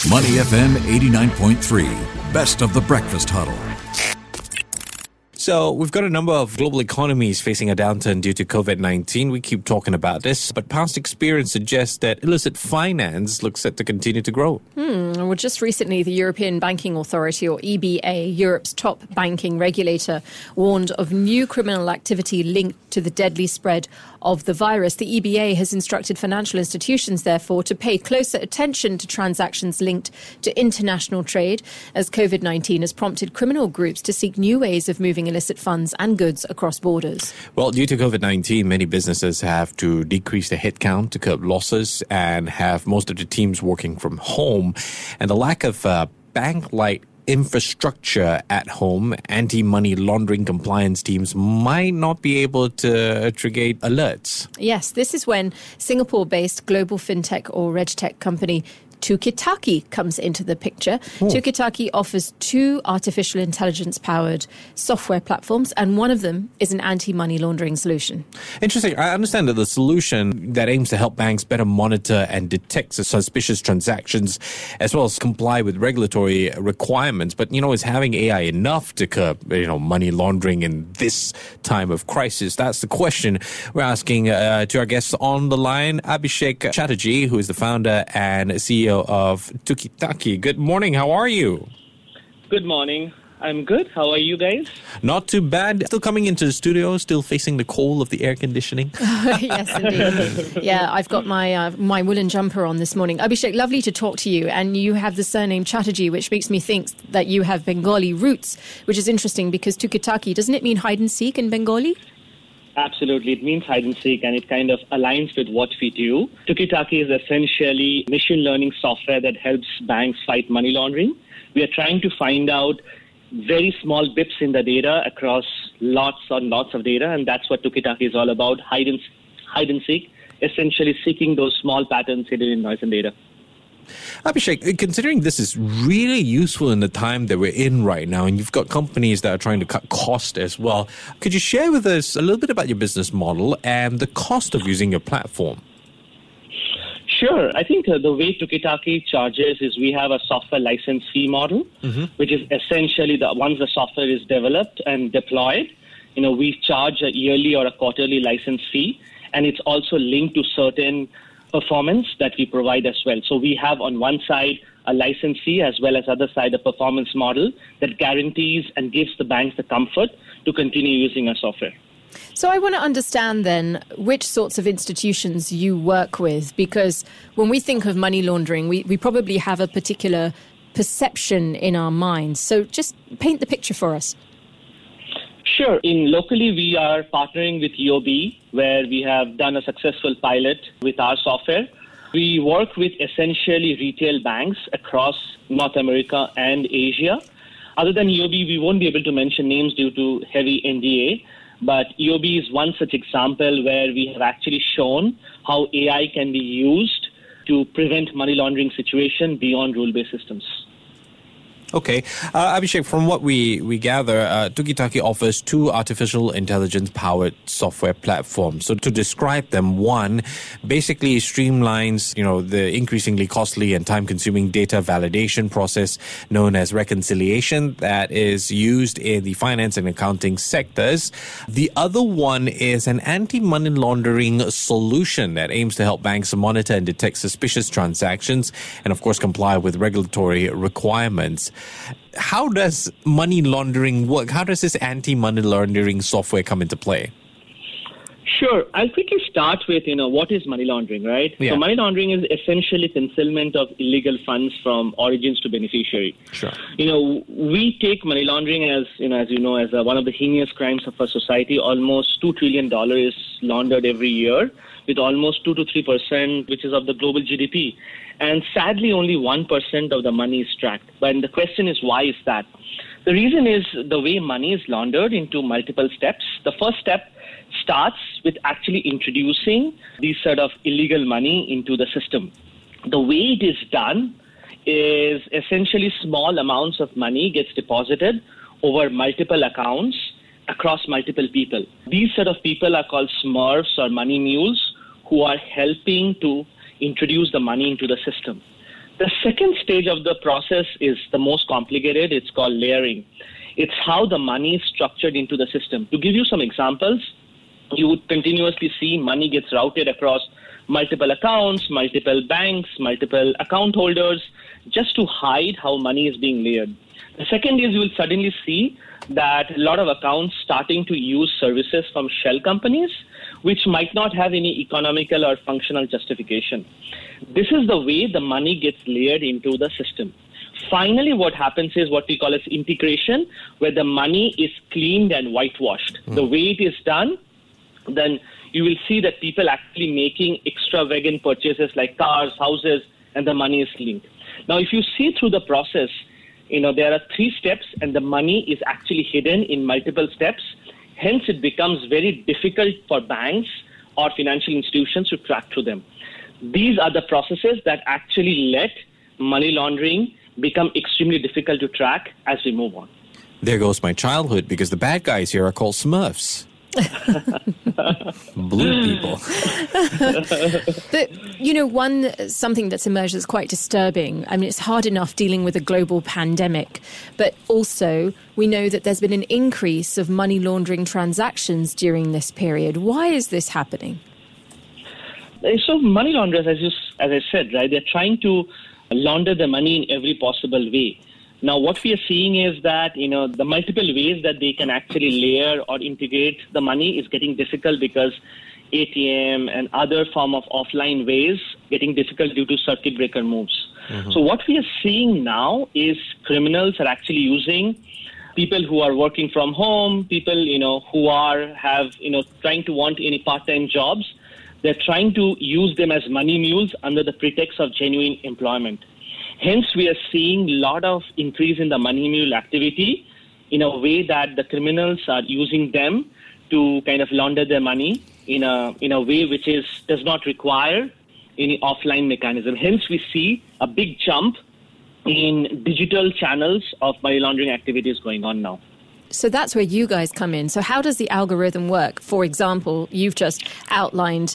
Money FM 89.3, best of the breakfast huddle. So we've got a number of global economies facing a downturn due to COVID-19. We keep talking about this, but past experience suggests that illicit finance looks set to continue to grow. Well, just recently, the European Banking Authority, or EBA, Europe's top banking regulator, warned of new criminal activity linked to the deadly spread of the virus. The EBA has instructed financial institutions, therefore, to pay closer attention to transactions linked to international trade, as COVID-19 has prompted criminal groups to seek new ways of moving illicit funds and goods across borders. Well, due to COVID-19, many businesses have to decrease their headcount to curb losses and have most of the teams working from home. And the lack of bank-like infrastructure at home, anti-money laundering compliance teams might not be able to aggregate alerts. Yes, this is when Singapore-based global fintech or regtech company Tukitaki comes into the picture. Tukitaki offers two artificial intelligence-powered software platforms, and one of them is an anti-money laundering solution. Interesting. I understand that the solution that aims to help banks better monitor and detect suspicious transactions, as well as comply with regulatory requirements. But, is having AI enough to curb, money laundering in this time of crisis? That's the question we're asking to our guests on the line. Abhishek Chatterjee, who is the founder and CEO of Tukitaki. Good morning. How are you? Good morning. I'm good. How are you guys? Not too bad. Still coming into the studio, still facing the cold of the air conditioning. Yes, indeed. Yeah, I've got my woolen jumper on this morning. Abhishek, lovely to talk to you. And you have the surname Chatterjee, which makes me think that you have Bengali roots, which is interesting because Tukitaki, doesn't it mean hide and seek in Bengali? Absolutely. It means hide and seek, and it kind of aligns with what we do. Tukitaki is essentially machine learning software that helps banks fight money laundering. We are trying to find out very small bips in the data across lots and lots of data, and that's what Tukitaki is all about, hide and seek, essentially seeking those small patterns hidden in noise and data. Abhishek, considering this is really useful in the time that we're in right now, and you've got companies that are trying to cut cost as well, could you share with us a little bit about your business model and the cost of using your platform? Sure. I think the way Tukitaki charges is we have a software license fee model, which is essentially once the software is developed and deployed, we charge a yearly or a quarterly license fee, and it's also linked to certain performance that we provide as well. So we have on one side a license fee as well as other side a performance model that guarantees and gives the banks the comfort to continue using our software. So I want to understand then which sorts of institutions you work with, because when we think of money laundering, we probably have a particular perception in our minds. So just paint the picture for us. Sure. Locally, we are partnering with UOB, where we have done a successful pilot with our software. We work with essentially retail banks across North America and Asia. Other than UOB, we won't be able to mention names due to heavy NDA, but UOB is one such example where we have actually shown how AI can be used to prevent money laundering situation beyond rule-based systems. Okay. Abhishek, from what we gather, Tukitaki offers two artificial intelligence-powered software platforms. So to describe them, one basically streamlines, the increasingly costly and time-consuming data validation process known as reconciliation that is used in the finance and accounting sectors. The other one is an anti-money laundering solution that aims to help banks monitor and detect suspicious transactions and, of course, comply with regulatory requirements. How does money laundering work? How does this anti-money laundering software come into play? Sure. I'll quickly start with, what is money laundering, right? Yeah. So money laundering is essentially concealment of illegal funds from origins to beneficiary. Sure. We take money laundering as one of the heinous crimes of our society. Almost $2 trillion is laundered every year, with almost 2 to 3%, which is of the global GDP. And sadly, only 1% of the money is tracked. But the question is, why is that? The reason is the way money is laundered into multiple steps. The first step starts with actually introducing these sort of illegal money into the system. The way it is done is essentially small amounts of money gets deposited over multiple accounts across multiple people. These sort of people are called smurfs or money mules, who are helping to introduce the money into the system. The second stage of the process is the most complicated. It's called layering. It's how the money is structured into the system. To give you some examples, you would continuously see money gets routed across multiple accounts, multiple banks, multiple account holders, just to hide how money is being layered. The second is you will suddenly see that a lot of accounts starting to use services from shell companies, which might not have any economical or functional justification. This is the way the money gets layered into the system. Finally, what happens is what we call as integration, where the money is cleaned and whitewashed. The way it is done, then you will see that people actually making extravagant purchases like cars, houses, and the money is linked. Now, if you see through the process, there are 3 steps and the money is actually hidden in multiple steps. Hence, it becomes very difficult for banks or financial institutions to track through them. These are the processes that actually let money laundering become extremely difficult to track as we move on. There goes my childhood, because the bad guys here are called Smurfs. Blue people. But, something that's emerged that's quite disturbing. I mean, it's hard enough dealing with a global pandemic, but also we know that there's been an increase of money laundering transactions during this period. Why is this happening? So money launderers, as I said, right, they're trying to launder the money in every possible way. Now, what we are seeing is that, the multiple ways that they can actually layer or integrate the money is getting difficult because ATM and other form of offline ways getting difficult due to circuit breaker moves. Mm-hmm. So what we are seeing now is criminals are actually using people who are working from home, people, who have trying to want any part-time jobs. They're trying to use them as money mules under the pretext of genuine employment. Hence, we are seeing a lot of increase in the money mule activity in a way that the criminals are using them to kind of launder their money in a way which does not require any offline mechanism. Hence, we see a big jump in digital channels of money laundering activities going on now. So that's where you guys come in. So how does the algorithm work? For example, you've just outlined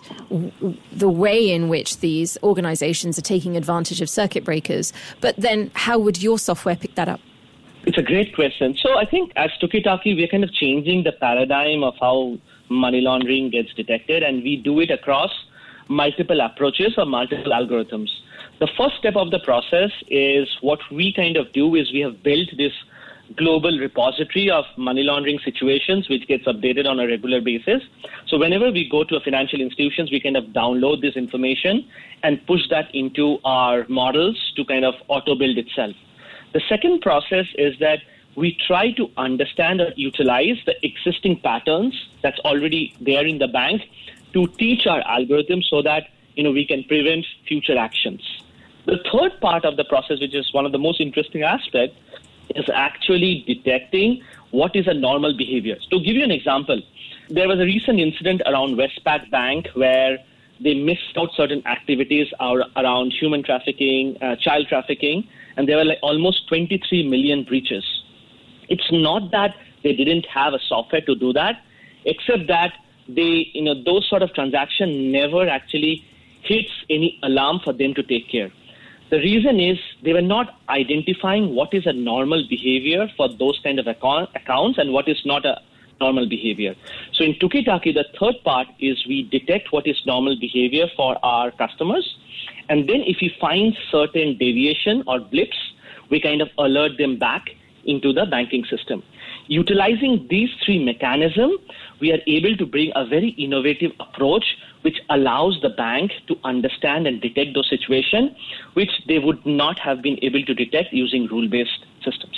the way in which these organizations are taking advantage of circuit breakers. But then how would your software pick that up? It's a great question. So I think as Tukitaki, we're kind of changing the paradigm of how money laundering gets detected, and we do it across multiple approaches or multiple algorithms. The first step of the process is what we kind of do is we have built this global repository of money laundering situations, which gets updated on a regular basis. So whenever we go to a financial institutions, we kind of download this information and push that into our models to kind of auto-build itself. The second process is that we try to understand or utilize the existing patterns that's already there in the bank to teach our algorithm so that, we can prevent future actions. The third part of the process, which is one of the most interesting aspects, is actually detecting what is a normal behavior. So to give you an example, there was a recent incident around Westpac Bank where they missed out certain activities around human trafficking, child trafficking, and there were almost 23 million breaches. It's not that they didn't have a software to do that, except that they, those sort of transactions never actually hits any alarm for them to take care. The reason is they were not identifying what is a normal behavior for those kind of accounts and what is not a normal behavior. So in Tukitaki, the third part is we detect what is normal behavior for our customers. And then if we find certain deviation or blips, we kind of alert them back into the banking system. Utilizing these 3 mechanisms, we are able to bring a very innovative approach which allows the bank to understand and detect those situations which they would not have been able to detect using rule-based systems.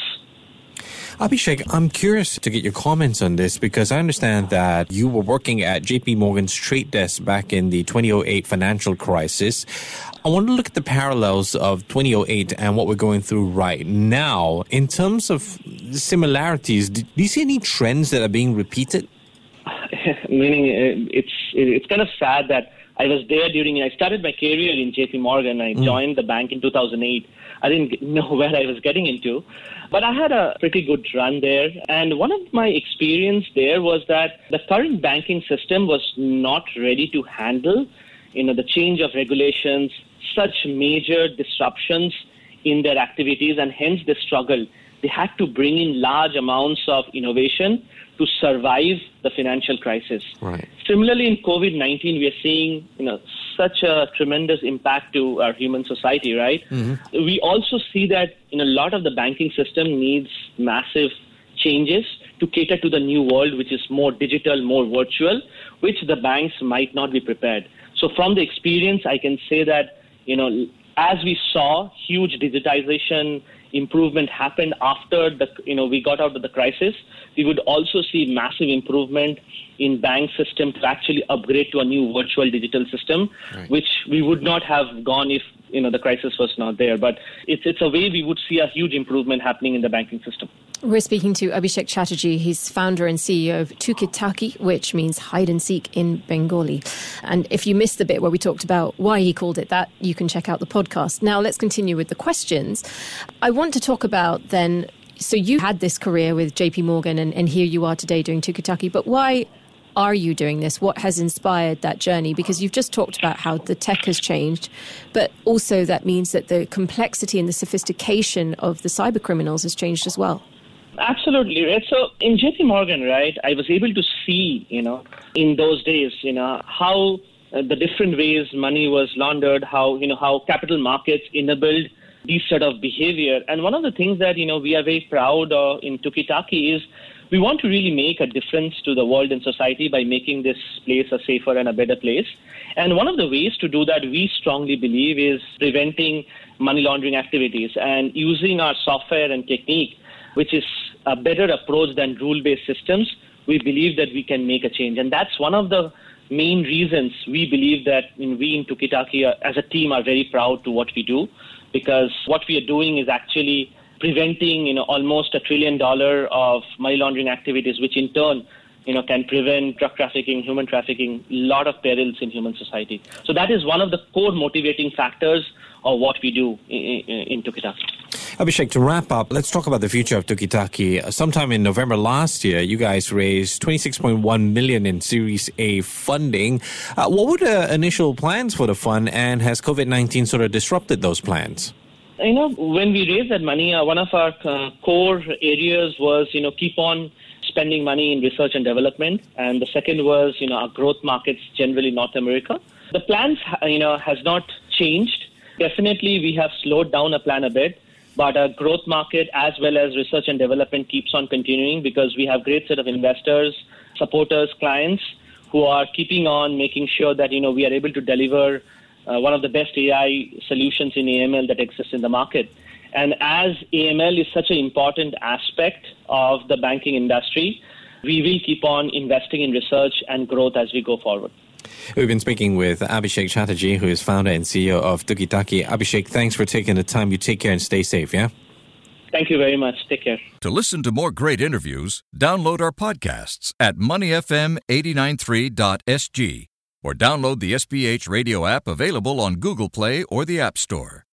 Abhishek, I'm curious to get your comments on this because I understand that you were working at JP Morgan's trade desk back in the 2008 financial crisis. I want to look at the parallels of 2008 and what we're going through right now. In terms of similarities, do you see any trends that are being repeated? Meaning, it's kind of sad that I was there I started my career in JP Morgan. I joined the bank in 2008. I didn't know where I was getting into, but I had a pretty good run there. And one of my experience there was that the current banking system was not ready to handle, the change of regulations, such major disruptions in their activities, and hence they struggled. They had to bring in large amounts of innovation to survive the financial crisis. Right. Similarly, in COVID-19, we are seeing such a tremendous impact to our human society, right? Mm-hmm. We also see that a lot of the banking system needs massive changes to cater to the new world, which is more digital, more virtual, which the banks might not be prepared. So from the experience, I can say that, as we saw huge digitization improvement happened after we got out of the crisis, we would also see massive improvement in bank system to actually upgrade to a new virtual digital system, right, which we would not have gone if the crisis was not there. But it's a way we would see a huge improvement happening in the banking system. We're speaking to Abhishek Chatterjee. He's founder and CEO of Tukitaki, which means hide and seek in Bengali. And if you missed the bit where we talked about why he called it that, you can check out the podcast. Now let's continue with the questions. I want to talk about then, so you had this career with JP Morgan and here you are today doing Tukitaki, but why are you doing this? What has inspired that journey? Because you've just talked about how the tech has changed, but also that means that the complexity and the sophistication of the cyber criminals has changed as well. Absolutely, right. So in JP Morgan, right, I was able to see, in those days, how the different ways money was laundered, how capital markets enabled these sort of behavior. And one of the things that, we are very proud of in Tukitaki is we want to really make a difference to the world and society by making this place a safer and a better place. And one of the ways to do that, we strongly believe, is preventing money laundering activities and using our software and technique, which is a better approach than rule-based systems. We believe that we can make a change. And that's one of the main reasons we believe that we in Tukitaki as a team are very proud to what we do, because what we are doing is actually preventing almost $1 trillion of money laundering activities, which in turn can prevent drug trafficking, human trafficking, a lot of perils in human society. So that is one of the core motivating factors of what we do in Tukitaki. Abhishek, to wrap up, let's talk about the future of Tukitaki. Sometime in November last year, you guys raised $26.1 million in Series A funding. What were the initial plans for the fund, and has COVID-19 sort of disrupted those plans? When we raised that money, one of our core areas was, keep on spending money in research and development. And the second was, our growth markets, generally North America. The plans, has not changed. Definitely, we have slowed down a plan a bit. But our growth market as well as research and development keeps on continuing because we have great set of investors, supporters, clients who are keeping on making sure that, we are able to deliver one of the best AI solutions in AML that exists in the market. And as AML is such an important aspect of the banking industry, we will keep on investing in research and growth as we go forward. We've been speaking with Abhishek Chatterjee, who is founder and CEO of Tukitaki. Abhishek, thanks for taking the time. You take care and stay safe, yeah? Thank you very much. Take care. To listen to more great interviews, download our podcasts at moneyfm893.sg or download the SPH radio app available on Google Play or the App Store.